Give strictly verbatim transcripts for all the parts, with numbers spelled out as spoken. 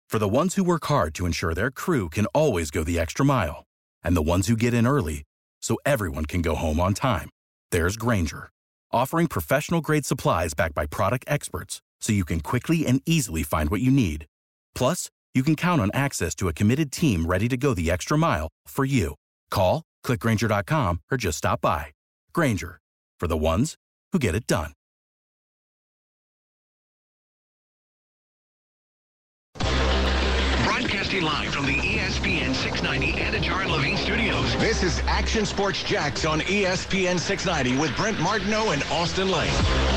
For the ones who work hard to ensure their crew can always go the extra mile, and the ones who get in early so everyone can go home on time, there's Grainger, offering professional-grade supplies backed by product experts so you can quickly and easily find what you need. Plus, you can count on access to a committed team ready to go the extra mile for you. Call, click Grainger dot com, or just stop by. Grainger, for the ones who get it done. Broadcasting live from the E S P N six ninety Anajar and Levine studios. This is Action Sports Jax on E S P N six ninety with Brent Martineau and Austin Lane.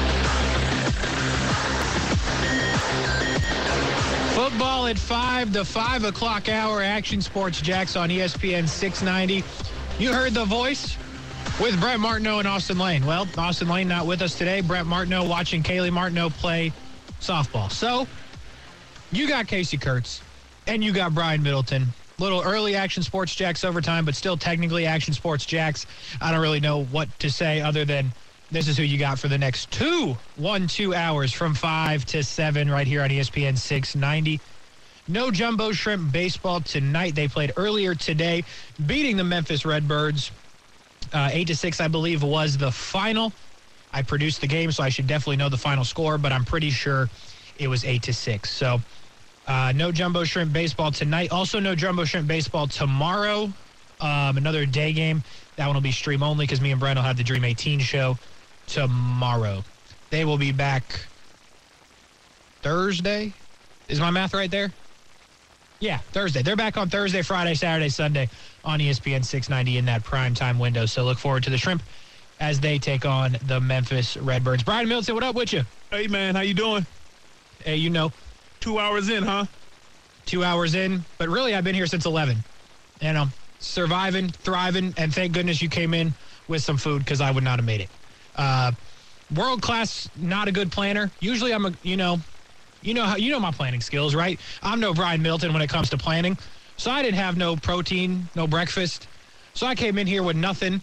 Football at five, the five o'clock hour. Action Sports Jax on E S P N six ninety. You heard the voice with Brent Martineau and Austin Lane. Well, Austin Lane not with us today. Brent Martineau watching Kaylee Martineau play softball. So, you got Casey Kurtz. And you got Brian Middleton. Little early Action Sports Jax overtime, but still technically Action Sports Jax. I don't really know what to say other than this is who you got for the next two, one, two hours from five to seven right here on E S P N six ninety. No Jumbo Shrimp baseball tonight. They played earlier today, beating the Memphis Redbirds. Uh, eight to six, I believe, was the final. I produced the game, so I should definitely know the final score, but I'm pretty sure it was eight to six. So, Uh, no Jumbo Shrimp baseball tonight. Also, no Jumbo Shrimp baseball tomorrow. Um, another day game. That one will be stream only because me and Brent will have the Dream eighteen show tomorrow. They will be back Thursday. Is my math right there? Yeah, Thursday. They're back on Thursday, Friday, Saturday, Sunday on E S P N six ninety in that prime time window. So look forward to the Shrimp as they take on the Memphis Redbirds. Brian Middleton, what up with you? Hey, man. How you doing? Hey, you know. Two hours in, huh? Two hours in, but really I've been here since eleven. You know, surviving, thriving, and thank goodness you came in with some food because I would not have made it. Uh, world class, not a good planner. Usually I'm a, you know, you know how you know my planning skills, right? I'm no Brian Middleton when it comes to planning, so I didn't have no protein, no breakfast. So I came in here with nothing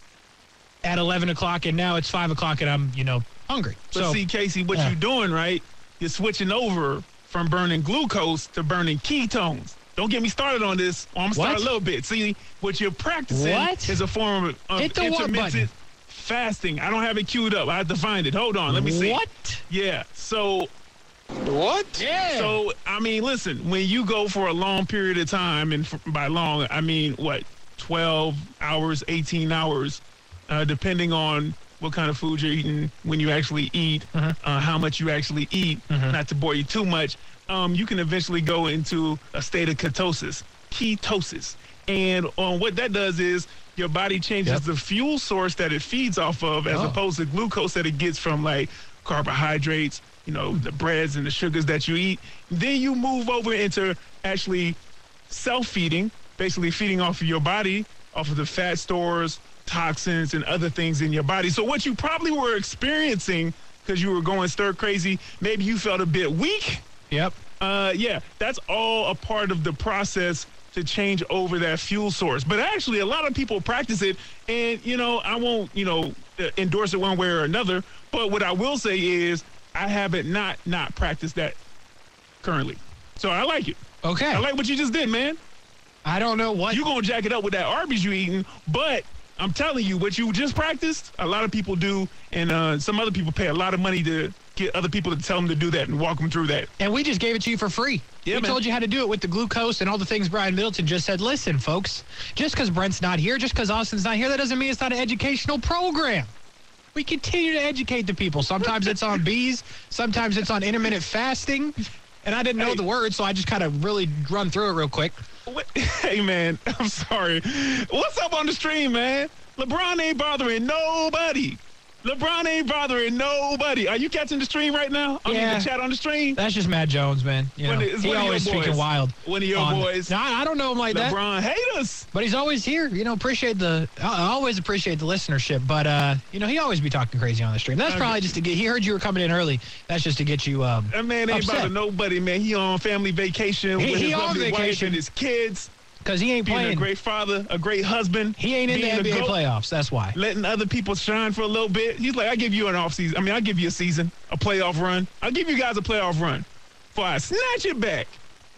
at eleven o'clock, and now it's five o'clock, and I'm, you know, hungry. But so see, Casey, what yeah. you're doing, right? You're switching over from burning glucose to burning ketones. Don't get me started on this. Well, I'm going to start a little bit. See, what you're practicing what? is a form of, of Hit the intermittent fasting. I don't have it queued up. I have to find it. Hold on. Let me see. What? Yeah. So, what? Yeah. So, I mean, listen, when you go for a long period of time, and for, by long, I mean, what, twelve hours, eighteen hours, uh, depending on what kind of food you're eating, when you actually eat, uh-huh. uh, how much you actually eat, uh-huh. not to bore you too much, um, you can eventually go into a state of ketosis, ketosis. And um, what that does is your body changes yep. the fuel source that it feeds off of as oh. opposed to glucose that it gets from, like, carbohydrates, you know, the breads and the sugars that you eat. Then you move over into actually self-feeding, basically feeding off of your body, off of the fat stores, toxins, and other things in your body. So what you probably were experiencing because you were going stir crazy, maybe you felt a bit weak. Yep. Uh, yeah, that's all a part of the process to change over that fuel source. But actually, a lot of people practice it, and, you know, I won't, you know, endorse it one way or another, but what I will say is I haven't not not practiced that currently. So I like it. Okay. I like what you just did, man. I don't know what. You're going to jack it up with that Arby's you eating, but I'm telling you, what you just practiced, a lot of people do, and uh, some other people pay a lot of money to get other people to tell them to do that and walk them through that. And we just gave it to you for free. Yeah, we man. told you how to do it with the glucose and all the things Brian Middleton just said. Listen, folks, just because Brent's not here, just because Austin's not here, that doesn't mean it's not an educational program. We continue to educate the people. Sometimes it's on bees. Sometimes it's on intermittent fasting. And I didn't know hey. the word, so I just kind of really run through it real quick. What? Hey, man, I'm sorry. What's up on the stream, man? LeBron ain't bothering nobody. LeBron ain't bothering nobody. Are you catching the stream right now? I yeah. mean, the chat on the stream? That's just Matt Jones, man. You know, It's he one of always your boys. speaking wild. One of your on, boys. No, I don't know him like that. LeBron haters. But he's always here. You know, appreciate the, I always appreciate the listenership. But, uh, you know, he always be talking crazy on the stream. That's Okay. probably just to get, he heard you were coming in early. That's just to get you um, That man ain't upset. bothering nobody, man. He on family vacation He- with he his on lovely wife vacation. and his kids. Because he ain't Being playing. a great father, a great husband. He ain't in the being N B A GOAT, playoffs. That's why. letting other people shine for a little bit. He's like, I'll give you an off season. I mean, I'll give you a season, a playoff run. I'll give you guys a playoff run before I snatch it back.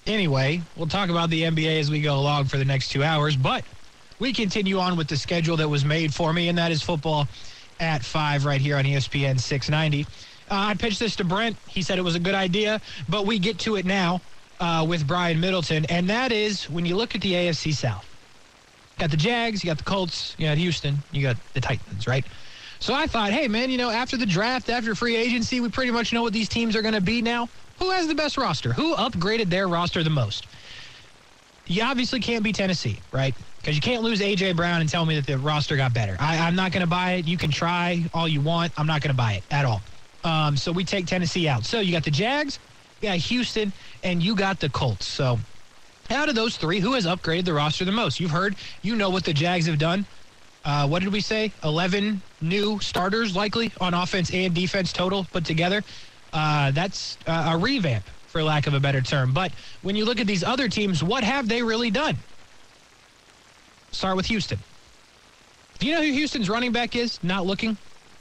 Anyway, we'll talk about the N B A as we go along for the next two hours, but we continue on with the schedule that was made for me, and that is football at five right here on E S P N six ninety. Uh, I pitched this to Brent. He said it was a good idea, but we get to it now uh, with Brian Middleton, and that is when you look at the A F C South. You got the Jags, you got the Colts, you got Houston, you got the Titans, right? So I thought, hey, man, you know, after the draft, after free agency, we pretty much know what these teams are going to be now. Who has the best roster? Who upgraded their roster the most? You obviously can't be Tennessee, right? Because you can't lose A J. Brown and tell me that the roster got better. I, I'm not going to buy it. You can try all you want. I'm not going to buy it at all. Um, so we take Tennessee out. So you got the Jags, you got Houston, and you got the Colts. So out of those three, who has upgraded the roster the most? You've heard, you know what the Jags have done. Uh, what did we say? eleven new starters likely on offense and defense total put together. Uh, that's uh, a revamp, for lack of a better term. But when you look at these other teams, what have they really done? Start with Houston. Do you know who Houston's running back is? Not looking?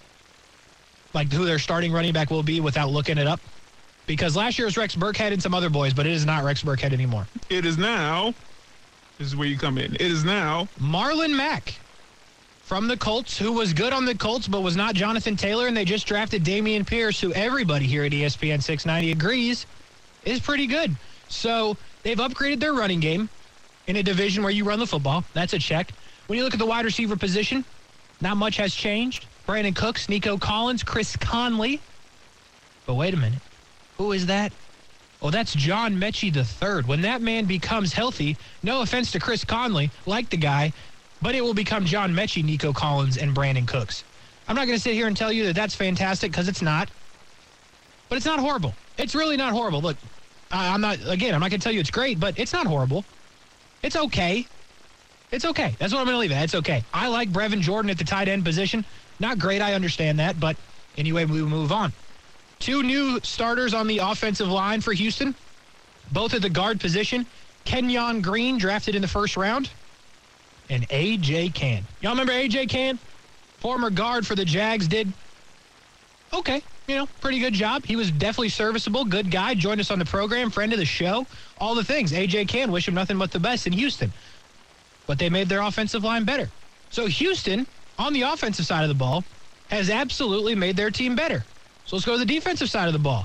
Like who their starting running back will be without looking it up? Because last year was Rex Burkhead and some other boys, but it is not Rex Burkhead anymore. It is now. This is where you come in. It is now. Marlon Mack from the Colts, who was good on the Colts, but was not Jonathan Taylor, and they just drafted Dameon Pierce, who everybody here at E S P N six ninety agrees is pretty good. So they've upgraded their running game in a division where you run the football. That's a check. When you look at the wide receiver position, not much has changed. Brandon Cooks, Nico Collins, Chris Conley. But wait a minute. Who is that? Oh, that's John Mechie the third. When that man becomes healthy, no offense to Chris Conley, like the guy, but it will become John Mechie, Nico Collins, and Brandon Cooks. I'm not going to sit here and tell you that that's fantastic, because it's not. But it's not horrible. It's really not horrible. Look, I, I'm not, again, I'm not going to tell you it's great, but it's not horrible. It's okay. It's okay. That's what I'm going to leave it at. It's okay. I like Brevin Jordan at the tight end position. Not great, I understand that, but anyway, we move on. Two new starters on the offensive line for Houston, both at the guard position. Kenyon Green, drafted in the first round, and A J. Cann. Y'all remember A J. Cann? Former guard for the Jags, did okay, you know, pretty good job. He was definitely serviceable, good guy, joined us on the program, friend of the show, all the things. A J. Cann, wish him nothing but the best in Houston. But they made their offensive line better. So Houston, on the offensive side of the ball, has absolutely made their team better. So let's go to the defensive side of the ball.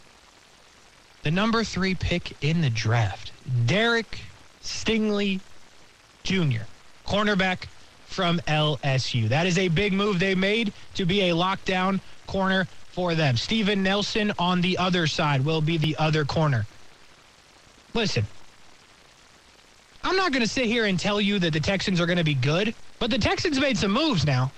The number three pick in the draft, Derek Stingley Junior, cornerback from L S U. That is a big move they made to be a lockdown corner for them. Steven Nelson on the other side will be the other corner. Listen, I'm not going to sit here and tell you that the Texans are going to be good, but the Texans made some moves now.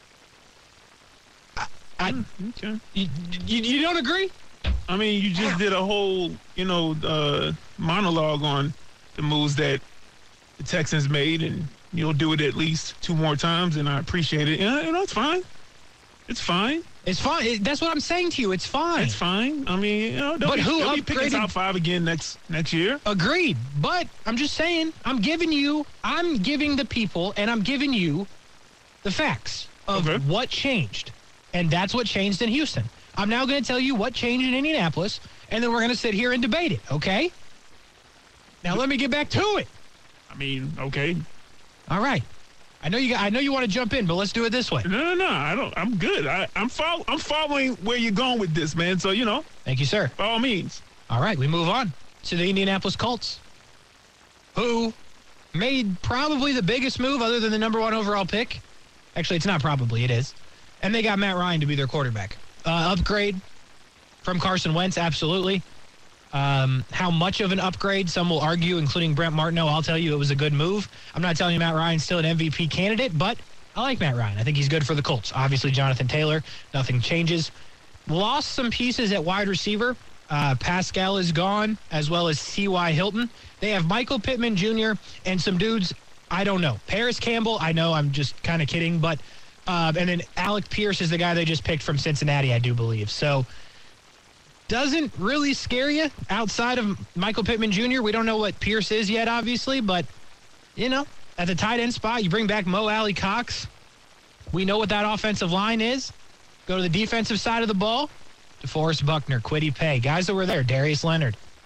I, I, Okay. you, you, you don't agree? I mean, you just did a whole, you know, uh, monologue on the moves that the Texans made, and you'll do it at least two more times, and I appreciate it. Yeah, you know, it's fine. It's fine. It's fine. It, that's what I'm saying to you. It's fine. It's fine. I mean, you know, they'll, But be, who they'll be picking upgraded- top five again next next year. Agreed. But I'm just saying, I'm giving you, I'm giving the people, and I'm giving you the facts of Okay. what changed. And that's what changed in Houston. I'm now going to tell you what changed in Indianapolis, and then we're going to sit here and debate it, okay? Now let me get back to it. I mean, okay. All right. I know you I know you want to jump in, but let's do it this way. No, no, no. I don't. I'm good. I, I'm follow, I'm following where you're going with this, man. So you know, Thank you, sir. by all means. All right, we move on to the Indianapolis Colts, who made probably the biggest move other than the number one overall pick. Actually, it's not probably, it is. And they got Matt Ryan to be their quarterback. Uh, upgrade from Carson Wentz, absolutely. Um, how much of an upgrade, some will argue, including Brent Martineau. I'll tell you it was a good move. I'm not telling you Matt Ryan's still an M V P candidate, but I like Matt Ryan. I think he's good for the Colts. Obviously, Jonathan Taylor, nothing changes. Lost some pieces at wide receiver. Uh, Pascal is gone, as well as T Y. Hilton. They have Michael Pittman Junior and some dudes, I don't know. Paris Campbell, I know, I'm just kind of kidding, but uh, and then Alec Pierce is the guy they just picked from Cincinnati, I do believe. So doesn't really scare you outside of Michael Pittman Junior We don't know what Pierce is yet, obviously, but, you know, at the tight end spot, you bring back Mo Alley Cox. We know what that offensive line is. Go to the defensive side of the ball. DeForest Buckner, Kwity Paye, guys that were there, Darius Leonard.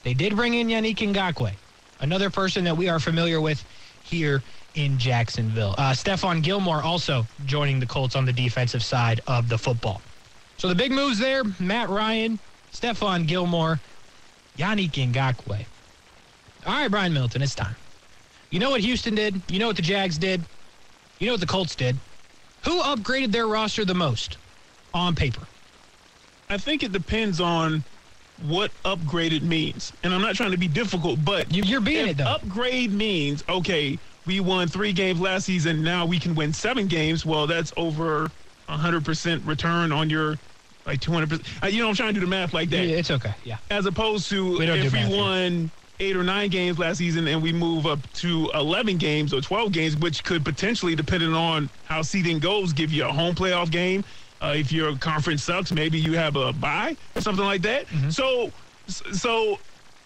They did bring in Yannick Ngakoue, another person that we are familiar with here in Jacksonville. Uh, Stephon Gilmore also joining the Colts on the defensive side of the football. So the big moves there, Matt Ryan, Stephon Gilmore, Yannick Ngakoue. All right, Brian Middleton, it's time. You know what Houston did? You know what the Jags did? You know what the Colts did? Who upgraded their roster the most on paper? I think it depends on what upgraded means. And I'm not trying to be difficult, but You- You're being if it, though. upgrade means, okay, we won three games last season, now we can win seven games, well, that's over one hundred percent return on your, like, two hundred percent. Uh, you know, I'm trying to do the math like that. Yeah, it's okay, yeah. As opposed to We don't if do we math here. won eight or nine games last season and we move up to eleven games or twelve games, which could potentially, depending on how seeding goes, give you a home playoff game. Uh, if your conference sucks, maybe you have a bye or something like that. Mm-hmm. So, so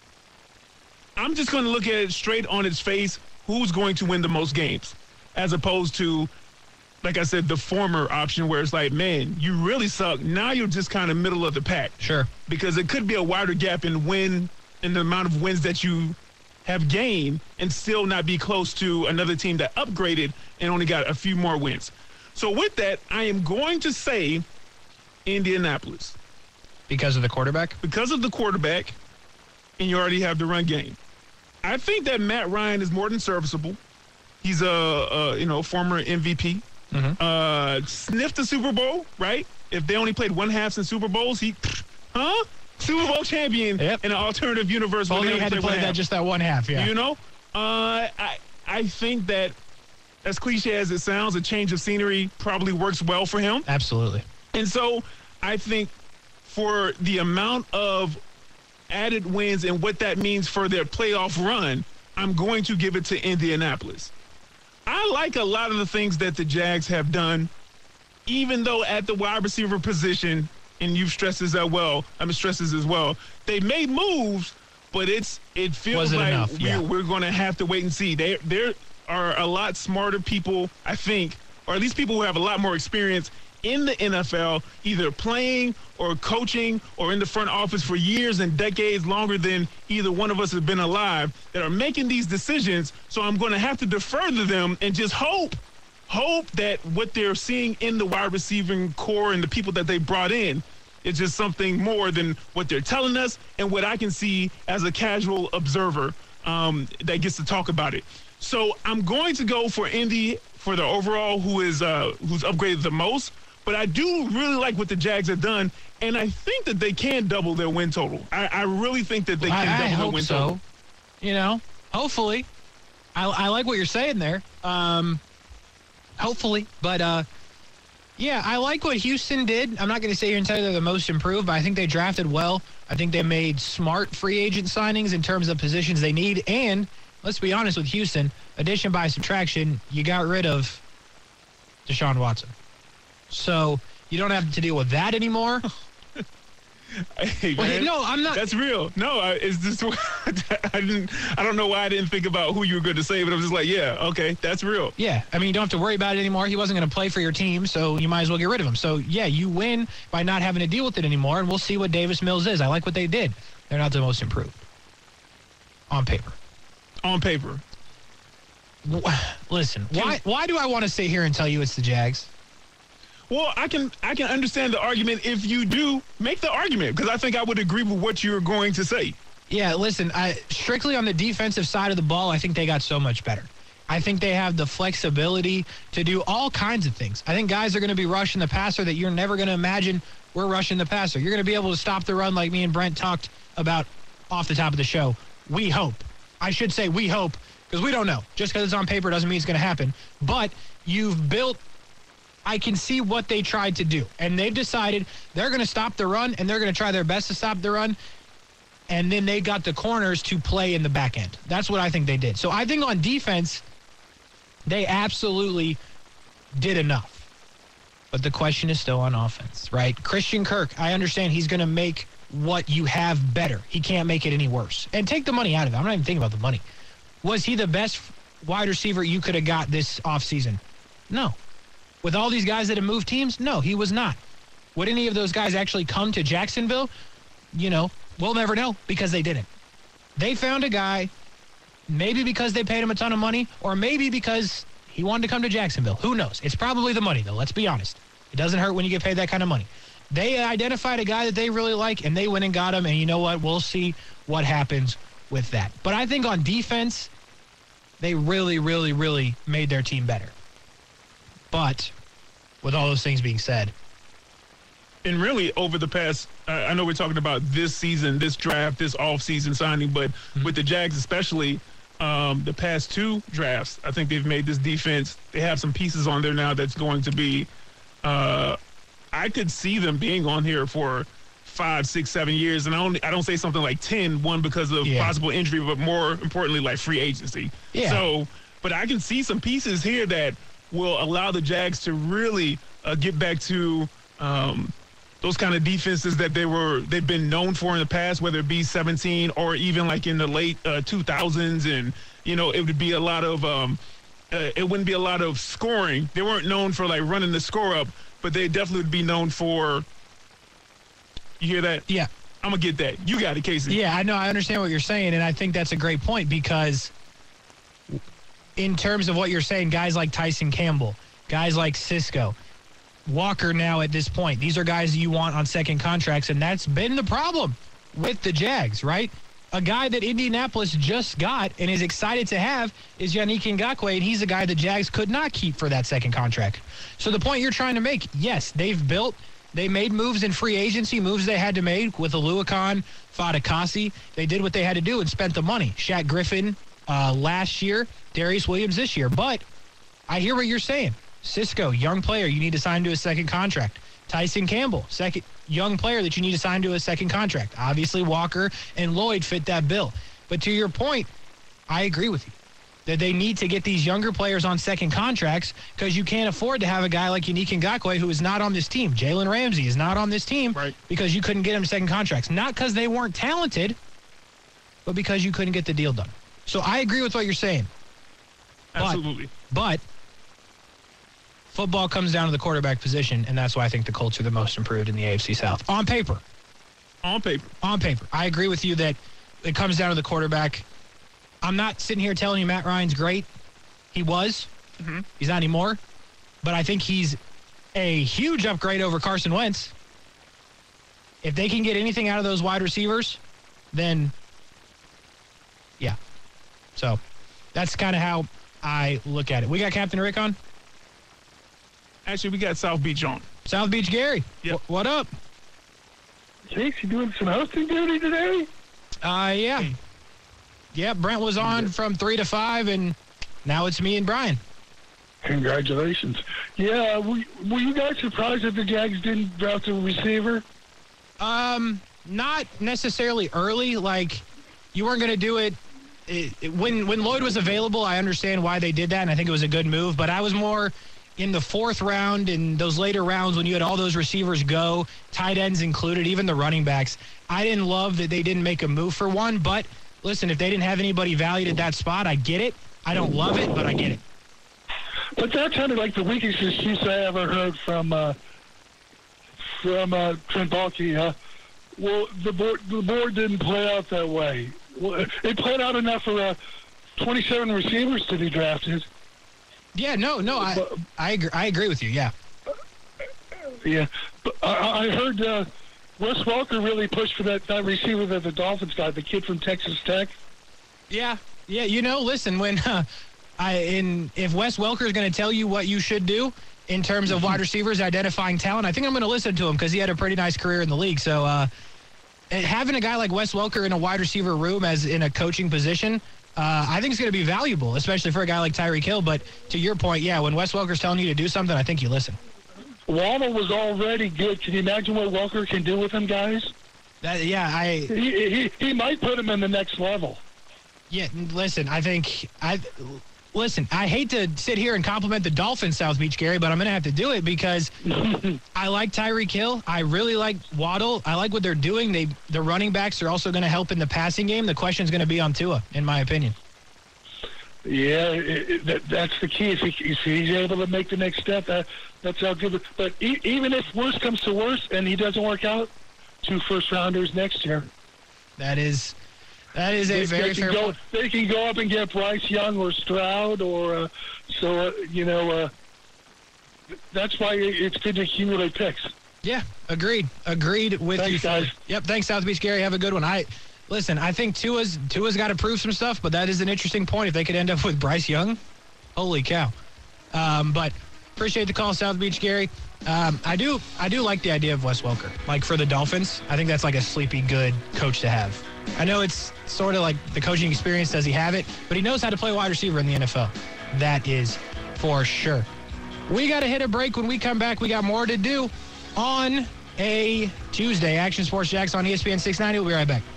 I'm just going to look at it straight on its face. Who's going to win the most games, as opposed to, like I said, the former option where it's like, man, you really suck. Now you're just kind of middle of the pack. Sure. Because it could be a wider gap in win in the amount of wins that you have gained and still not be close to another team that upgraded and only got a few more wins. So with that, I am going to say Indianapolis. Because of the quarterback? Because of the quarterback, and you already have the run game. I think that Matt Ryan is more than serviceable. He's a, a you know former M V P. Mm-hmm. Uh, sniffed the Super Bowl, right? If they only played one half in Super Bowls, he, huh? Super Bowl champion Yep. in an alternative universe. where Only they had to play one play that half. just that one half, yeah. You know, uh, I I think that as cliche as it sounds, a change of scenery probably works well for him. Absolutely. And so I think for the amount of added wins and what that means for their playoff run, I'm going to give it to Indianapolis. I like a lot of the things that the Jags have done, even though at the wide receiver position, and you've stressed this as well, I'm stressed this as well, they made moves, but it's it feels Wasn't like enough, we're, yeah. we're going to have to wait and see. They, there are a lot smarter people, I think, or at least people who have a lot more experience in the N F L, either playing or coaching or in the front office for years and decades longer than either one of us has been alive, that are making these decisions. So I'm going to have to defer to them and just hope, hope that what they're seeing in the wide receiving core and the people that they brought in is just something more than what they're telling us and what I can see as a casual observer um, that gets to talk about it. So I'm going to go for Indy for the overall who is uh, who's upgraded the most. But I do really like what the Jags have done, and I think that they can double their win total. I, I really think that they can I, I double their hope win so. total. You know, hopefully. I, I like what you're saying there. Um, hopefully. But, uh, yeah, I like what Houston did. I'm not going to say here and tell you they're the most improved, but I think they drafted well. I think they made smart free agent signings in terms of positions they need. And, let's be honest with Houston, addition by subtraction, you got rid of Deshaun Watson. So you don't have to deal with that anymore. Hey, Well, man, no, I'm not- That's real. No, I, it's just I didn't. I don't know why I didn't think about who you were going to say, but I'm just like, yeah, okay, that's real. Yeah, I mean, you don't have to worry about it anymore. He wasn't going to play for your team, so you might as well get rid of him. So, yeah, you win by not having to deal with it anymore, and we'll see what Davis Mills is. I like what they did. They're not the most improved on paper. On paper. Listen, why why do I want to sit here and tell you it's the Jags? Well, I can I can understand the argument if you do make the argument, because I think I would agree with what you're going to say. Yeah, listen, I, strictly on the defensive side of the ball, I think they got so much better. I think they have the flexibility to do all kinds of things. I think guys are going to be rushing the passer that you're never going to imagine we're rushing the passer. You're going to be able to stop the run like me and Brent talked about off the top of the show. We hope. I should say we hope, because we don't know. Just because it's on paper doesn't mean it's going to happen. But you've built – I can see what they tried to do. And they've decided they're going to stop the run, and they're going to try their best to stop the run. And then they got the corners to play in the back end. That's what I think they did. So I think on defense, they absolutely did enough. But the question is still on offense, right? Christian Kirk, I understand he's going to make what you have better. He can't make it any worse. And take the money out of it. I'm not even thinking about the money. Was he the best wide receiver you could have got this offseason? No. With all these guys that have moved teams, no, he was not. Would any of those guys actually come to Jacksonville? You know, we'll never know because they didn't. They found a guy, maybe because they paid him a ton of money, or maybe because he wanted to come to Jacksonville. Who knows? It's probably the money, though. Let's be honest. It doesn't hurt when you get paid that kind of money. They identified a guy that they really like, and they went and got him, and you know what? We'll see what happens with that. But I think on defense, they really, really, really made their team better. But with all those things being said, and really over the past, uh, I know we're talking about this season, this draft, this offseason signing, but mm-hmm. with the Jags especially, um, the past two drafts, I think they've made this defense. They have some pieces on there now that's going to be, uh, I could see them being on here for five, six, seven years. And I don't, I don't say something like ten, one because of yeah. possible injury, but more importantly, like free agency. Yeah. So, but I can see some pieces here that will allow the Jags to really uh, get back to um, those kind of defenses that they were they've been known for in the past, whether it be seventeen or even like in the late uh, two thousands. And you know, it would be a lot of um, uh, it wouldn't be a lot of scoring. They weren't known for like running the score up, but they definitely would be known for. You hear that? Yeah, I'm gonna get that. You got it, Casey. Yeah, I know. I understand what you're saying, and I think that's a great point because. In terms of what you're saying, guys like Tyson Campbell, guys like Cisco, Walker now at this point, these are guys you want on second contracts, and that's been the problem with the Jags, right? A guy that Indianapolis just got and is excited to have is Yannick Ngakoue, and he's a guy the Jags could not keep for that second contract. So the point you're trying to make, yes, they've built, they made moves in free agency, moves they had to make with Oluokun, Fadakasi. They did what they had to do and spent the money. Shaq Griffin uh, last year, Darius Williams this year. But I hear what you're saying. Cisco, young player, you need to sign to a second contract. Tyson Campbell, second young player that you need to sign to a second contract. Obviously, Walker and Lloyd fit that bill. But to your point, I agree with you that they need to get these younger players on second contracts because you can't afford to have a guy like Yannick Ngakoue who is not on this team. Jalen Ramsey is not on this team right. because you couldn't get him second contracts. Not because they weren't talented, but because you couldn't get the deal done. So I agree with what you're saying. Absolutely. But, but football comes down to the quarterback position, and that's why I think the Colts are the most improved in the A F C South. On paper. On paper. On paper. I agree with you that it comes down to the quarterback. I'm not sitting here telling you Matt Ryan's great. He was. Mm-hmm. He's not anymore. But I think he's a huge upgrade over Carson Wentz. If they can get anything out of those wide receivers, then, yeah. So that's kind of how I look at it. We got Captain Rick on? Actually, we got South Beach on. South Beach Gary. Yep. W- what up? Jakes, you doing some hosting duty today? Uh, yeah. Hey. Yeah, Brent was on from three to five, and now it's me and Brian. Congratulations. Yeah, were, were you guys surprised that the Jags didn't draft a receiver? Um, not necessarily early. Like, you weren't going to do it. It, it. When, when Lloyd was available, I understand why they did that, and I think it was a good move. But I was more in the fourth round and those later rounds when you had all those receivers go, tight ends included, even the running backs. I didn't love that they didn't make a move for one, but listen, if they didn't have anybody valued at that spot, I get it. I don't love it, but I get it. But that sounded like the weakest excuse I ever heard from uh, from uh, Trent Baalke. Uh, well, the board the board didn't play out that way. Well, it played out enough for uh, twenty-seven receivers to be drafted. Yeah, no, no, I but, I agree. I agree with you. Yeah. Yeah, but I, I heard uh, Wes Welker really pushed for that, that receiver that the Dolphins got, the kid from Texas Tech. Yeah, yeah. You know, listen, when uh, I in if Wes Welker is going to tell you what you should do in terms of wide receivers identifying talent, I think I'm going to listen to him because he had a pretty nice career in the league. So uh, having a guy like Wes Welker in a wide receiver room as in a coaching position, uh, I think it's going to be valuable, especially for a guy like Tyreek Hill. But to your point, yeah, when Wes Welker's telling you to do something, I think you listen. Waddle was already good. Can you imagine what Welker can do with him, guys? That, yeah, I. He, he he might put him in the next level. Yeah, listen, I think I. Listen, I hate to sit here and compliment the Dolphins, South Beach, Gary, but I'm going to have to do it because I like Tyreek Hill. I really like Waddle. I like what they're doing. They the running backs are also going to help in the passing game. The question's going to be on Tua, in my opinion. Yeah, it, it, that, that's the key. If, he, if he's able to make the next step, that, that's how good. But e- even if worse comes to worse and he doesn't work out, two first-rounders next year. That is That is a They, very they, fair can go, point. they can go up and get Bryce Young or Stroud, or uh, so uh, you know. Uh, that's why it's good to accumulate picks. Yeah, agreed. Agreed with Thanks, you. guys. Yep, thanks, South Beach Gary. Have a good one. I Listen, I think Tua's, Tua's got to prove some stuff, but that is an interesting point. If they could end up with Bryce Young, holy cow. Um, but appreciate the call, South Beach Gary. Um, I do I do like the idea of Wes Welker. Like, for the Dolphins, I think that's like a sleepy good coach to have. I know it's sort of like the coaching experience, does he have it? But he knows how to play wide receiver in the N F L. That is for sure. We got to hit a break. When we come back, we got more to do on a Tuesday. Action Sports Jacks on E S P N six ninety. We'll be right back.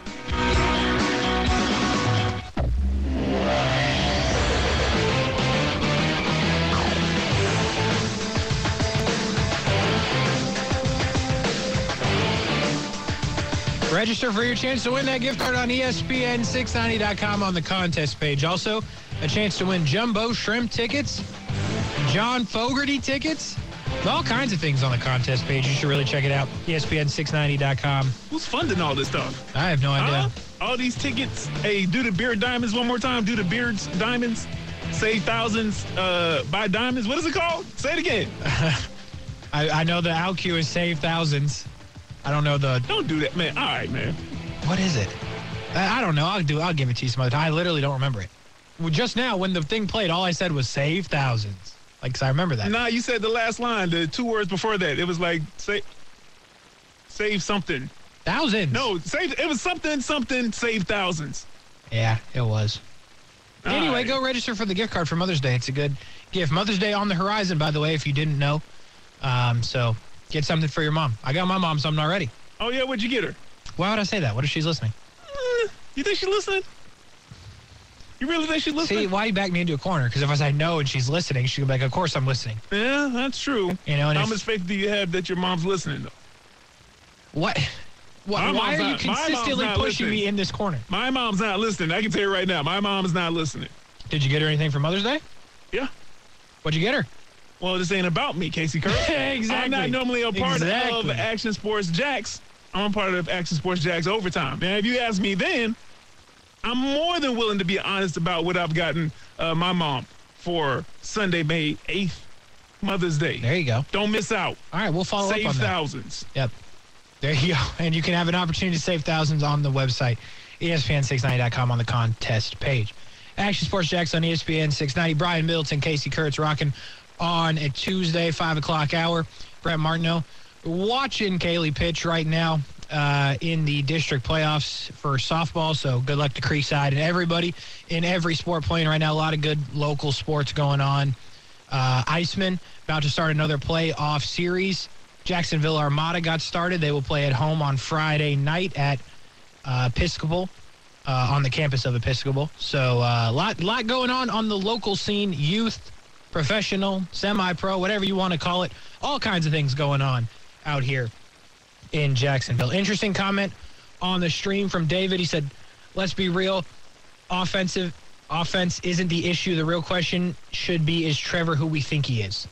Register for your chance to win that gift card on E S P N six ninety dot com on the contest page. Also, a chance to win Jumbo Shrimp tickets, John Fogerty tickets, all kinds of things on the contest page. You should really check it out. E S P N six ninety dot com. Who's funding all this stuff? I have no idea. Huh? All these tickets. Hey, do the Beard Diamonds one more time. Do the Beards Diamonds. Save thousands. Uh, buy diamonds. What is it called? Say it again. I, I know the Out Q is save thousands. I don't know the. Don't do that, man. All right, man. What is it? I, I don't know. I'll do. I'll give it to you some other time. I literally don't remember it. Well, just now, when the thing played, all I said was save thousands. Like, 'cause I remember that. Nah, you said the last line. The two words before that. It was like say, save something. Thousands. No, save. It was something, something. Save thousands. Yeah, it was. All Anyway, right. go register for the gift card for Mother's Day. It's a good gift. Mother's Day on the horizon, by the way, if you didn't know. Um, so get something for your mom. I got my mom something already. Oh yeah, what'd you get her? Why would I say that? What if she's listening? Eh, you think she's listening? You really think she's listening? See, why do you back me into a corner? Because if I say no and she's listening, she'll be like, of course I'm listening. Yeah, that's true. You know, and How if- much faith do you have that your mom's listening, though? What? What? My Why mom's are you not- my mom's consistently not pushing listening. me in this corner? My mom's not listening. I can tell you right now, my mom's not listening. Did you get her anything for Mother's Day? Yeah. What'd you get her? Well, this ain't about me, Casey Kirk. Exactly. I'm not normally a part Exactly. of Action Sports Jacks. I'm a part of Action Sports Jacks Overtime. Now, if you ask me then, I'm more than willing to be honest about what I've gotten uh, my mom for Sunday, May eighth, Mother's Day. There you go. Don't miss out. All right, we'll follow Save up on that. thousands. Yep. There you go. And you can have an opportunity to save thousands on the website, E S P N six ninety dot com on the contest page. Action Sports Jacks on E S P N six ninety. Brian Middleton, Casey Kurtz rocking on a Tuesday, five o'clock hour. Brett Martineau watching Kaylee pitch right now uh, in the district playoffs for softball. So good luck to Creekside and everybody in every sport playing right now. A lot of good local sports going on. Uh, Iceman about to start another playoff series. Jacksonville Armada got started. They will play at home on Friday night at uh, Episcopal, uh, on the campus of Episcopal. So a uh, lot, lot going on on the local scene, youth, professional, semi-pro, whatever you want to call it. All kinds of things going on out here in Jacksonville. Interesting comment on the stream from David. He said, let's be real, offensive offense isn't the issue. The real question should be, is Trevor who we think he is?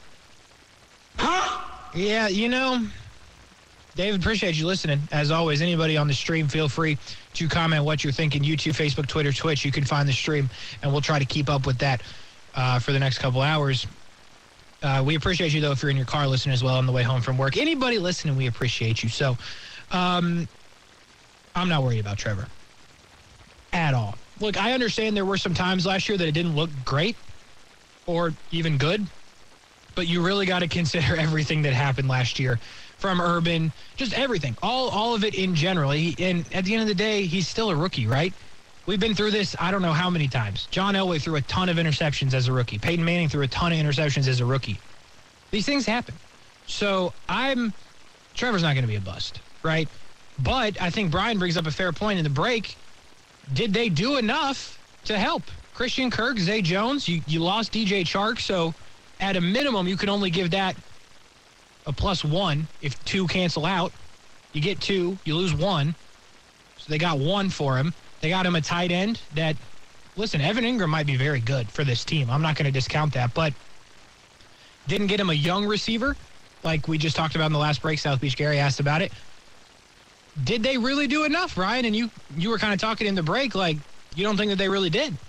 Huh? Yeah, you know, David, appreciate you listening. As always, anybody on the stream, feel free to comment what you're thinking. YouTube, Facebook, Twitter, Twitch, you can find the stream, and we'll try to keep up with that uh, for the next couple hours. Uh, we appreciate you, though, if you're in your car listening as well on the way home from work. Anybody listening, we appreciate you. So um, I'm not worried about Trevor at all. Look, I understand there were some times last year that it didn't look great or even good, but you really got to consider everything that happened last year from Urban, just everything, all all of it in general. He, and at the end of the day, he's still a rookie, right? We've been through this, I don't know how many times. John Elway threw a ton of interceptions as a rookie. Peyton Manning threw a ton of interceptions as a rookie. These things happen. So I'm, Trevor's not going to be a bust, right? But I think Brian brings up a fair point in the break. Did they do enough to help? Christian Kirk, Zay Jones, you, you lost D J Chark, so at a minimum, you can only give that a plus one if two cancel out. You get two, you lose one. So they got one for him. They got him a tight end that, listen, Evan Ingram might be very good for this team. I'm not going to discount that, but didn't get him a young receiver like we just talked about in the last break. South Beach Gary asked about it. did they really do enough, Ryan? And you, you were kind of talking in the break like you don't think that they really did.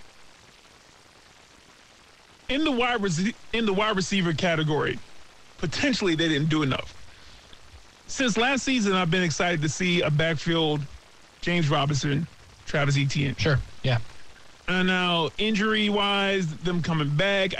In the wide rec- in the wide receiver category, potentially they didn't do enough. Since last season, I've been excited to see a backfield James Robinson, Travis Etienne. Sure, yeah. And now, injury-wise, them coming back,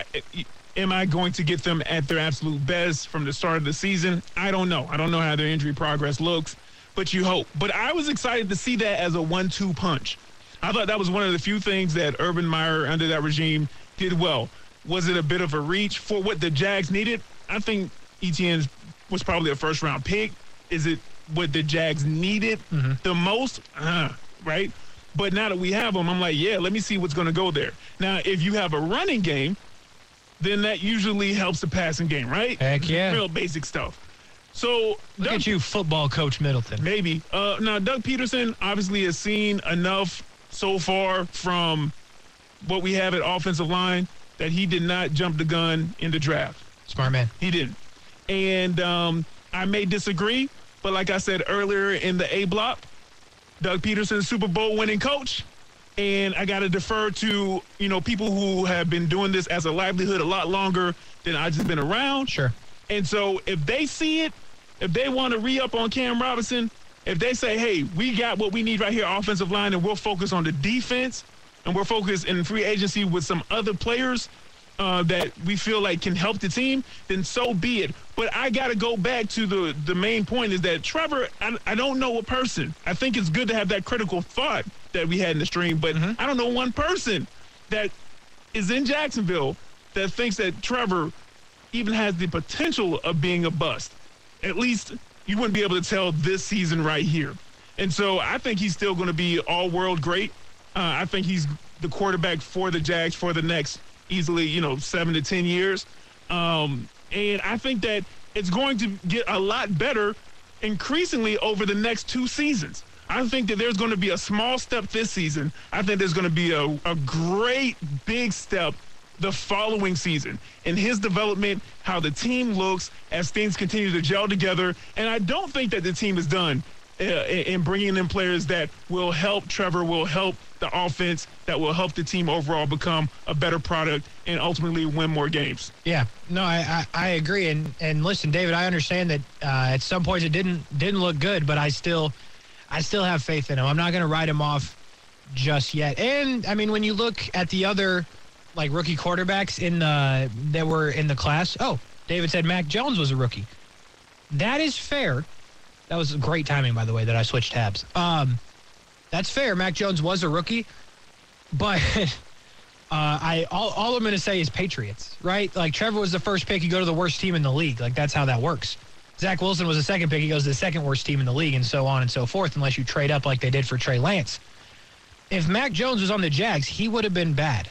am I going to get them at their absolute best from the start of the season? I don't know. I don't know how their injury progress looks, but you hope. But I was excited to see that as a one two punch. I thought that was one of the few things that Urban Meyer, under that regime, did well. Was it a bit of a reach for what the Jags needed? I think Etienne was probably a first-round pick. Is it what the Jags needed mm-hmm. the most? Uh, right? But now that we have them, I'm like, yeah, let me see what's going to go there. Now, if you have a running game, then that usually helps the passing game, right? Heck yeah. Real basic stuff. So Look Doug, at you, football coach Middleton. Maybe. Uh, now, Doug Peterson obviously has seen enough so far from what we have at offensive line that he did not jump the gun in the draft. Smart man. He didn't. And um, I may disagree, but like I said earlier in the A block, Doug Peterson, Super Bowl winning coach, and I got to defer to, you know, people who have been doing this as a livelihood a lot longer than I just been around. Sure. And so if they see it, if they want to re-up on Cam Robinson, if they say, hey, we got what we need right here, offensive line, and we'll focus on the defense, and we're focused in free agency with some other players uh, that we feel like can help the team, then so be it. But I got to go back to the, the main point is that Trevor, I, I don't know a person. I think it's good to have that critical thought that we had in the stream, but mm-hmm. I don't know one person that is in Jacksonville that thinks that Trevor even has the potential of being a bust. At least you wouldn't be able to tell this season right here. And so I think he's still going to be all-world great. Uh, I think he's the quarterback for the Jags for the next easily, you know, seven to ten years. Um, and I think that it's going to get a lot better increasingly over the next two seasons. I think that there's going to be a small step this season. I think there's going to be a, a great big step the following season in his development, how the team looks as things continue to gel together. And I don't think that the team is done uh, in bringing in players that will help Trevor, will help the offense, that will help the team overall become a better product and ultimately win more games. Yeah, no, I, I, I agree. And and listen, David, I understand that uh, at some points it didn't didn't look good, but I still I still have faith in him. I'm not going to write him off just yet. And I mean, when you look at the other like rookie quarterbacks in the that were in the class, oh, David said Mac Jones was a rookie. That is fair. That was great timing, by the way, that I switched tabs. Um, that's fair. Mac Jones was a rookie, but uh, I all, all I'm going to say is Patriots, right? Like Trevor was the first pick. You go to the worst team in the league. Like that's how that works. Zach Wilson was the second pick. He goes to the second worst team in the league, and so on and so forth, unless you trade up like they did for Trey Lance. If Mac Jones was on the Jags, he would have been bad.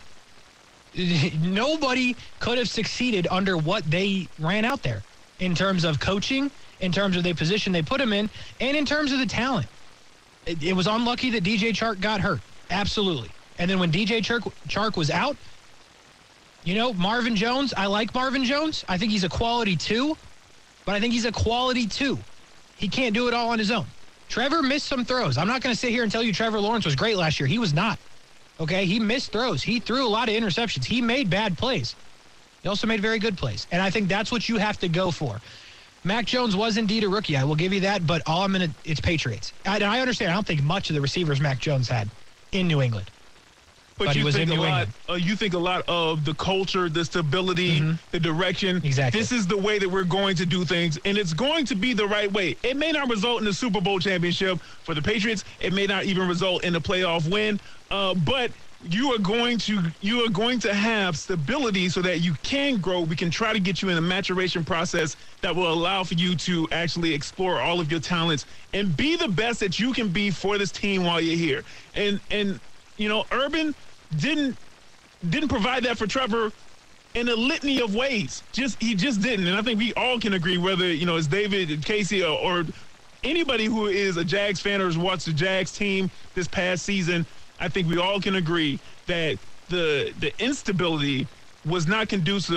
Nobody could have succeeded under what they ran out there in terms of coaching, in terms of the position they put him in, and in terms of the talent. It, it was unlucky that D J Chark got hurt. Absolutely. And then when D J Chark, Chark was out, you know, Marvin Jones, I like Marvin Jones. I think he's a quality two, but I think he's a quality two. He can't do it all on his own. Trevor missed some throws. I'm not going to sit here and tell you Trevor Lawrence was great last year. He was not. Okay, he missed throws. He threw a lot of interceptions. He made bad plays. He also made very good plays. And I think that's what you have to go for. Mac Jones was indeed a rookie. I will give you that, but all I'm going to – it's Patriots. I, I understand. I don't think much of the receivers Mac Jones had in New England. But, but you he was think in a New lot. England. Uh, you think a lot of the culture, the stability, mm-hmm. the direction. Exactly. This is the way that we're going to do things, and it's going to be the right way. It may not result in the Super Bowl championship for the Patriots. It may not even result in a playoff win. Uh, but you are going to you are going to have stability so that you can grow. We can try to get you in a maturation process that will allow for you to actually explore all of your talents and be the best that you can be for this team while you're here. And and you know, Urban didn't didn't provide that for Trevor in a litany of ways. Just he just didn't. And I think we all can agree, whether, you know, it's David, Casey, or, or anybody who is a Jags fan or has watched the Jags team this past season, I think we all can agree that the the instability was not conducive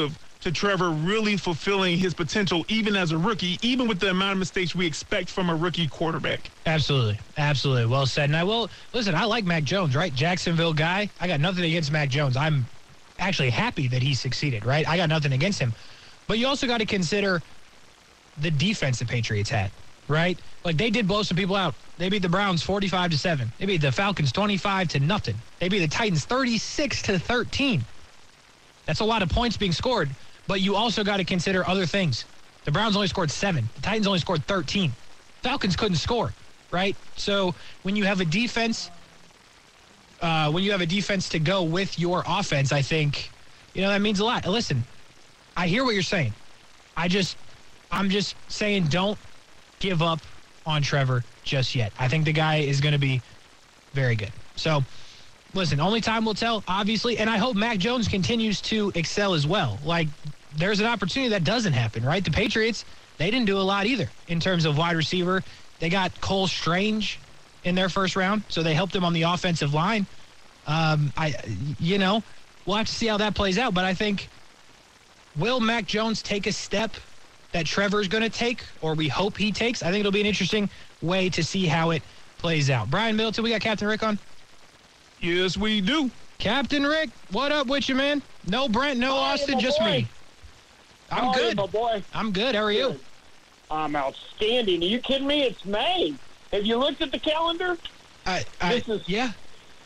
to Trevor really fulfilling his potential even as a rookie, even with the amount of mistakes we expect from a rookie quarterback. Absolutely. Absolutely. Well said. And I will, listen, I like Mac Jones, right? Jacksonville guy. I got nothing against Mac Jones. I'm actually happy that he succeeded, right? I got nothing against him. But you also got to consider the defense the Patriots had, right? Like, they did blow some people out. They beat the Browns forty-five to seven. They beat the Falcons twenty-five to nothing. They beat the Titans thirty-six to thirteen. That's a lot of points being scored, but you also got to consider other things. The Browns only scored seven. The Titans only scored thirteen. Falcons couldn't score, right? So when you have a defense, uh, when you have a defense to go with your offense, I think, you know, that means a lot. Listen, I hear what you're saying. I just, I'm just saying don't give up on Trevor just yet. I think the guy is going to be very good. So, listen, only time will tell, obviously, and I hope Mac Jones continues to excel as well. Like, there's an opportunity that doesn't happen, right? The Patriots, they didn't do a lot either in terms of wide receiver. They got Cole Strange in their first round, so they helped him on the offensive line. Um, I, you know, we'll have to see how that plays out, but I think, will Mac Jones take a step that Trevor's going to take, or we hope he takes? I think it'll be an interesting way to see how it plays out. Brian Middleton, we got Captain Rick on? Yes, we do. Captain Rick, what up with you, man? No Brent, no Hi, Austin, my just boy. me. I'm Hi, good. my boy. I'm good. How are you? Good. I'm outstanding. Are you kidding me? It's May. Have you looked at the calendar? I, I, This is- yeah.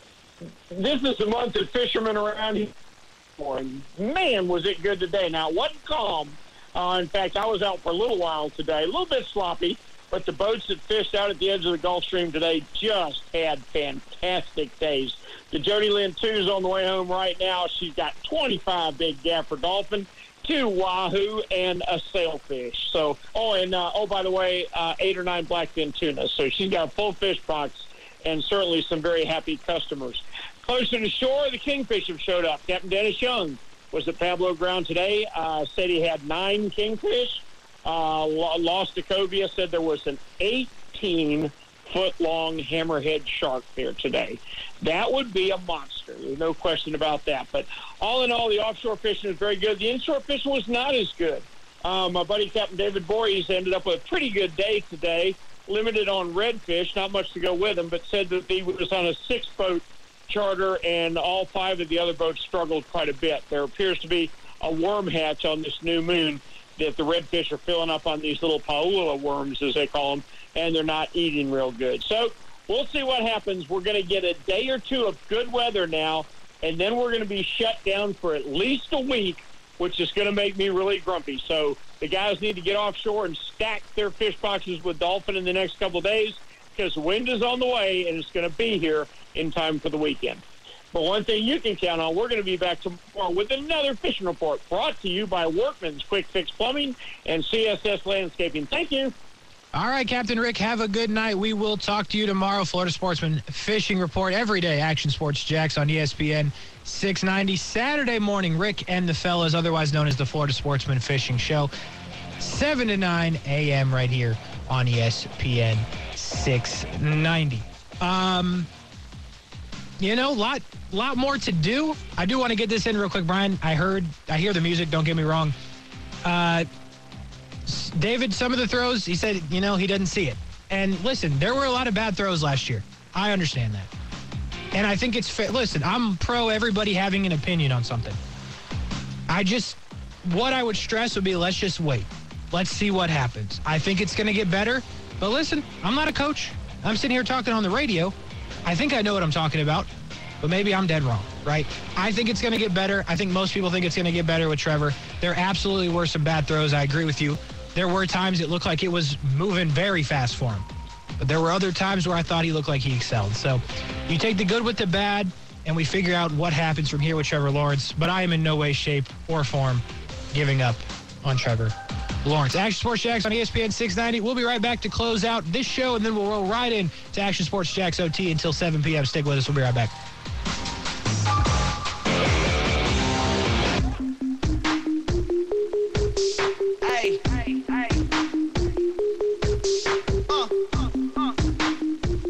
This is the month that fishermen around here for. And man, was it good today. Now, it wasn't calm. Uh, in fact, I was out for a little while today, a little bit sloppy, but the boats that fished out at the edge of the Gulf Stream today just had fantastic days. The Jody Lynn two is on the way home right now. She's got twenty-five big gaffer dolphin, two wahoo, and a sailfish. So, oh, and, uh, oh, by the way, uh, eight or nine blackfin tuna. So she's got a full fish box and certainly some very happy customers. Closer to shore, the kingfish have showed up. Captain Dennis Young was at Pablo Ground today, uh, said he had nine kingfish. Uh, lost to Covia, said there was an eighteen-foot-long hammerhead shark there today. That would be a monster. There's no question about that. But all in all, the offshore fishing is very good. The inshore fishing was not as good. Um, my buddy Captain David Voorhees ended up with a pretty good day today, limited on redfish, not much to go with him, but said that he was on a six-boat charter, and all five of the other boats struggled quite a bit. There appears to be a worm hatch on this new moon that the redfish are filling up on these little paula worms, as they call them, and they're not eating real good. So we'll see what happens. We're going to get a day or two of good weather now, and then we're going to be shut down for at least a week, which is going to make me really grumpy. So the guys need to get offshore and stack their fish boxes with dolphin in the next couple of days, because the wind is on the way, and it's going to be here in time for the weekend. But one thing you can count on, we're going to be back tomorrow with another fishing report brought to you by Workman's Quick Fix Plumbing and C S S Landscaping. Thank you. All right, Captain Rick, have a good night. We will talk to you tomorrow. Florida Sportsman Fishing Report every day. Action Sports Jacks on E S P N six ninety. Saturday morning, Rick and the fellas, otherwise known as the Florida Sportsman Fishing Show, seven to nine a.m. right here on E S P N six ninety. Um, you know, lot lot more to do. I do want to get this in real quick, Brian. I heard, I hear the music. Don't get me wrong. Uh, David, some of the throws, he said, you know, he doesn't see it. And listen, there were a lot of bad throws last year. I understand that. And I think it's fair. Listen, I'm pro everybody having an opinion on something. I just, what I would stress would be, let's just wait. Let's see what happens. I think it's going to get better. But listen, I'm not a coach. I'm sitting here talking on the radio. I think I know what I'm talking about, but maybe I'm dead wrong, right? I think it's going to get better. I think most people think it's going to get better with Trevor. There absolutely were some bad throws. I agree with you. There were times it looked like it was moving very fast for him. But there were other times where I thought he looked like he excelled. So you take the good with the bad, and we figure out what happens from here with Trevor Lawrence. But I am in no way, shape, or form giving up on Trevor Lawrence. Action Sports Jacks on E S P N six ninety. We'll be right back to close out this show, and then we'll roll right in to Action Sports Jacks O T until seven p.m. Stick with us. We'll be right back. Hey, hey, hey. Uh, uh, uh.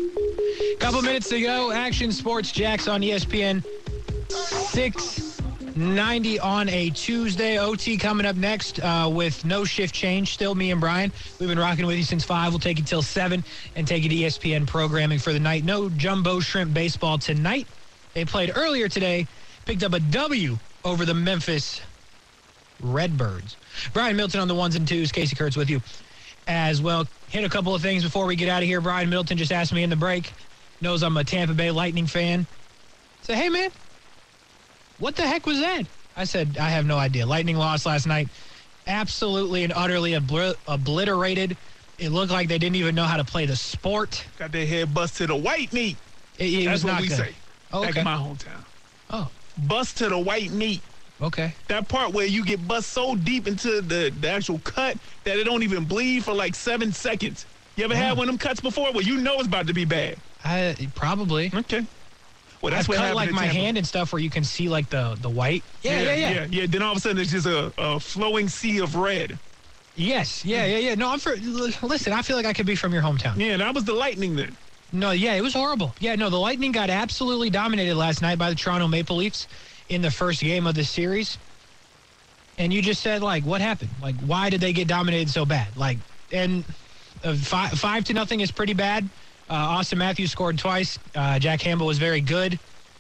Couple minutes to go. Action Sports Jacks on E S P N six ninety on a Tuesday. O T coming up next uh, with no shift change. Still me and Brian. We've been rocking with you since five. We'll take you till seven and take you to E S P N programming for the night. No Jumbo Shrimp baseball tonight. They played earlier today, picked up a W over the Memphis Redbirds. Brian Milton on the ones and twos. Casey Kurtz with you as well. Hit a couple of things before we get out of here. Brian Middleton just asked me in the break. Knows I'm a Tampa Bay Lightning fan. Say, hey, man, what the heck was that? I said, I have no idea. Lightning lost last night. Absolutely and utterly obl- obliterated. It looked like they didn't even know how to play the sport. Got their head bust to the white meat. It, it That's was what not we good. say. Oh, Back okay. in my hometown. Oh, Bust to the white meat. okay. That part where you get bust so deep into the, the actual cut that it don't even bleed for like seven seconds. You ever Yeah. had one of them cuts before? Well, you know it's about to be bad. I, probably. Okay. Well, that's I've what cut happened like in my Tampa. hand and stuff where you can see like the, the white. Yeah, yeah, yeah. yeah, yeah. Then all of a sudden it's just a, a flowing sea of red. Yes, yeah, yeah, yeah. No, I'm for. Listen, I feel like I could be from your hometown. Yeah, that was the Lightning then. No, yeah, it was horrible. Yeah, no, the Lightning got absolutely dominated last night by the Toronto Maple Leafs in the first game of the series. And you just said, like, what happened? Like, why did they get dominated so bad? Like, and uh, five, five to nothing is pretty bad. Uh, Austin Matthews scored twice. Uh, Jack Campbell was very good.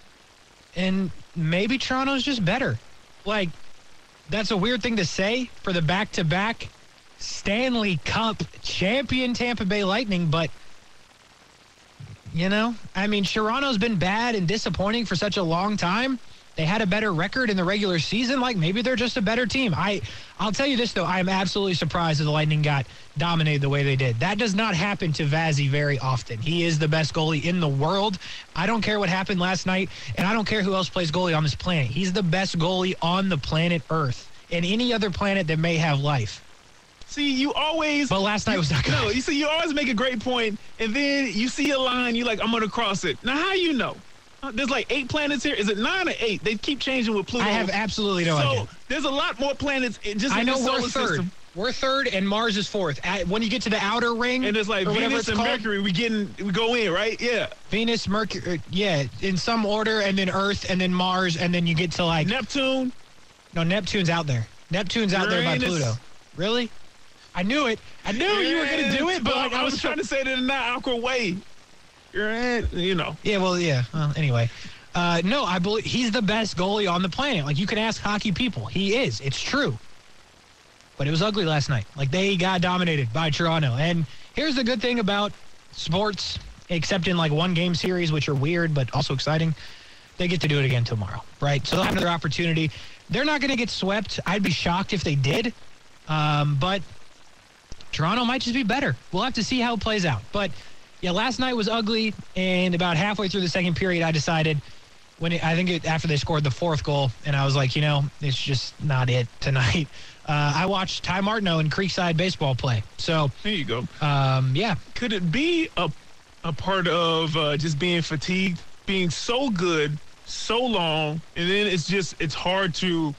And maybe Toronto's just better. Like, that's a weird thing to say for the back-to-back Stanley Cup champion Tampa Bay Lightning, but, you know, I mean, Toronto's been bad and disappointing for such a long time. They had a better record in the regular season. Like, maybe they're just a better team. I, I'll tell you this, though. I'm absolutely surprised that the Lightning got dominated the way they did. That does not happen to Vazzy very often. He is the best goalie in the world. I don't care what happened last night, and I don't care who else plays goalie on this planet. He's the best goalie on the planet Earth and any other planet that may have life. See, you always... But last night was not good. No, you see, you always make a great point, and then you see a line, you're like, I'm going to cross it. Now, how you know? Uh, There's like eight planets here. Is it nine or eight? They keep changing with Pluto. I have absolutely no so, idea. there's a lot more planets in- just I in know the solar we're third. system. We're third, and Mars is fourth. At, when you get to the outer ring, And there's like or whatever Venus it's and called, Mercury, we getting we go in, right? Yeah. Venus, Mercury, yeah, in some order, and then Earth, and then Mars, and then you get to like Neptune. no, Neptune's out there. Neptune's out there by Uranus. Pluto. Really? I knew it. I knew you were gonna do it, but I, like, I was trying to say it in a not awkward way. You're in, you know. Yeah, well, yeah. Well, anyway, uh, no, I believe he's the best goalie on the planet. Like, you can ask hockey people. He is. It's true. But it was ugly last night. Like, they got dominated by Toronto. And here's the good thing about sports, except in, like, one-game series, which are weird but also exciting. They get to do it again tomorrow, right? So they'll have another opportunity. They're not going to get swept. I'd be shocked if they did. Um, but Toronto might just be better. We'll have to see how it plays out. But, yeah, last night was ugly, and about halfway through the second period, I decided when it, I think it, after they scored the fourth goal, and I was like, you know, it's just not it tonight. Uh, I watched Ty Martineau in Creekside baseball play. So, There you go. um, yeah, Could it be a a part of uh, just being fatigued, being so good, so long, and then it's just it's hard to.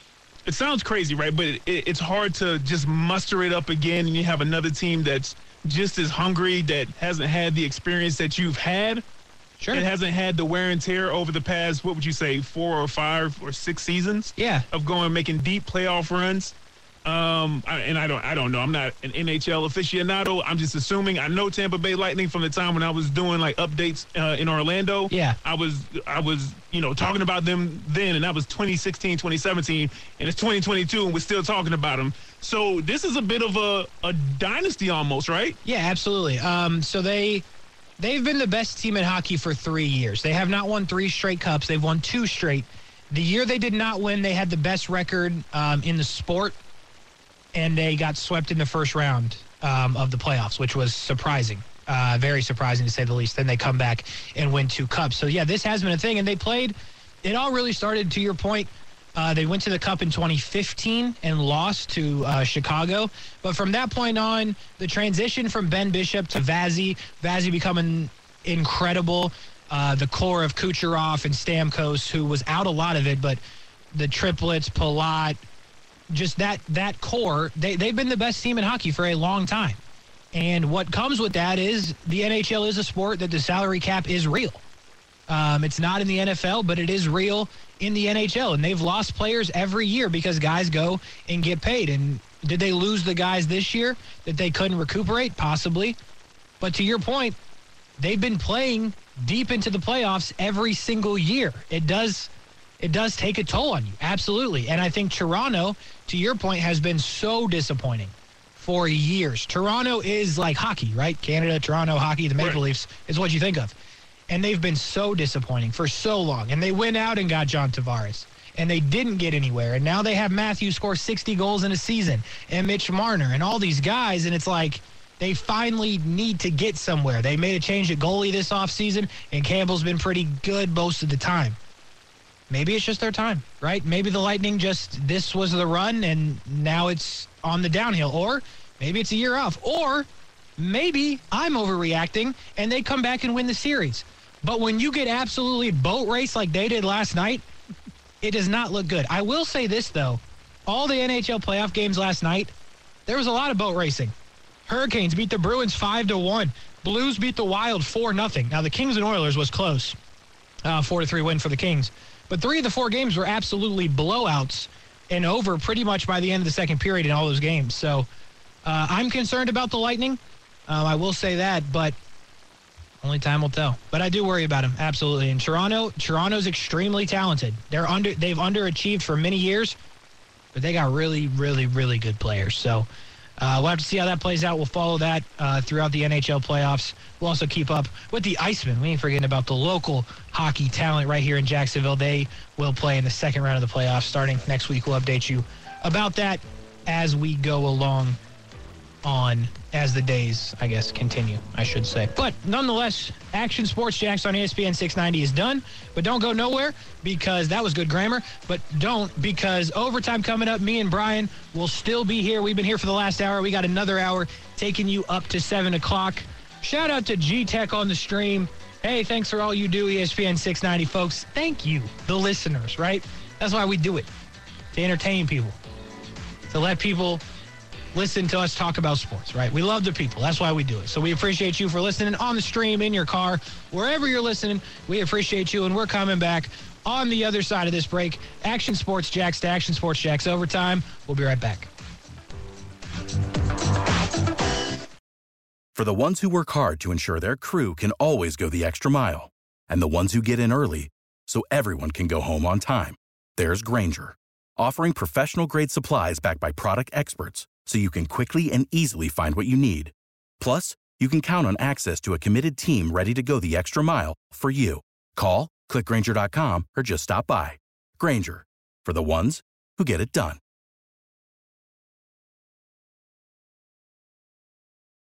It sounds crazy, right? But it, it, it's hard to just muster it up again, and you have another team that's just as hungry, that hasn't had the experience that you've had. sure. It hasn't had the wear and tear over the past, what would you say, four or five or six seasons Yeah. of going making deep playoff runs. Um, I, and I don't, I don't know. I'm not an N H L aficionado. I'm just assuming. I know Tampa Bay Lightning from the time when I was doing like updates uh, in Orlando. Yeah. I was, I was, you know, talking about them then, and that was twenty sixteen, twenty seventeen, and it's twenty twenty-two, and we're still talking about them. So this is a bit of a, a dynasty almost, right? Yeah, absolutely. Um, so they they've been the best team in hockey for three years. They have not won three straight cups. They've won two straight. The year they did not win, they had the best record um, in the sport, and they got swept in the first round um, of the playoffs, which was surprising. Uh, very surprising, to say the least. Then they come back and win two cups. So, yeah, this has been a thing. And they played – it all really started, to your point, Uh, they went to the Cup in twenty fifteen and lost to uh, Chicago. But from that point on, the transition from Ben Bishop to Vazzy, Vazzy becoming incredible. Uh, the core of Kucherov and Stamkos, who was out a lot of it, but the triplets, Palat, just that that core, they, they've been the best team in hockey for a long time. And what comes with that is the N H L is a sport that the salary cap is real. Um, it's not in the N F L, but it is real in the N H L. And they've lost players every year because guys go and get paid. And did they lose the guys this year that they couldn't recuperate? Possibly. But to your point, they've been playing deep into the playoffs every single year. It does it does take a toll on you. Absolutely. And I think Toronto, to your point, has been so disappointing for years. Toronto is like hockey, right? Canada, Toronto, hockey, the Maple Right. Leafs is what you think of. And they've been so disappointing for so long. And they went out and got John Tavares. And they didn't get anywhere. And now they have Matthews score sixty goals in a season. And Mitch Marner and all these guys. And it's like they finally need to get somewhere. They made a change at goalie this offseason. And Campbell's been pretty good most of the time. Maybe it's just their time, right? Maybe the Lightning just, this was the run. And now it's on the downhill. Or maybe it's a year off. Or maybe I'm overreacting. And they come back and win the series. But when you get absolutely boat raced like they did last night, it does not look good. I will say this, though. All the N H L playoff games last night, there was a lot of boat racing. Hurricanes beat the Bruins five to one. Blues beat the Wild four nothing. Now, the Kings and Oilers was close. Uh, four to three win for the Kings. But three of the four games were absolutely blowouts and over pretty much by the end of the second period in all those games. So uh, I'm concerned about the Lightning. Um, I will say that, but only time will tell. But I do worry about him, absolutely. And Toronto, Toronto's extremely talented. They're under, they've underachieved for many years, but they got really, really, really good players. So uh, we'll have to see how that plays out. We'll follow that uh, throughout the N H L playoffs. We'll also keep up with the Icemen. We ain't forgetting about the local hockey talent right here in Jacksonville. They will play in the second round of the playoffs starting next week. We'll update you about that as we go along on as the days, I guess, continue, I should say. But nonetheless, Action Sports Jacks on E S P N six ninety is done. But don't go nowhere because that was good grammar. But don't, because overtime coming up, me and Brian will still be here. We've been here for the last hour. We got another hour taking you up to seven o'clock. Shout out to G-Tech on the stream. Hey, thanks for all you do, E S P N six ninety, folks. Thank you, the listeners, right? That's why we do it, to entertain people, to let people listen to us talk about sports, right? We love the people. That's why we do it. So we appreciate you for listening on the stream, in your car, wherever you're listening. We appreciate you, and we're coming back on the other side of this break. Action Sports Jacks to Action Sports Jacks Overtime. We'll be right back. For the ones who work hard to ensure their crew can always go the extra mile, and the ones who get in early so everyone can go home on time, there's Grainger, offering professional-grade supplies backed by product experts so you can quickly and easily find what you need. Plus, you can count on access to a committed team ready to go the extra mile for you. Call, click Grainger dot com, or just stop by. Grainger, for the ones who get it done.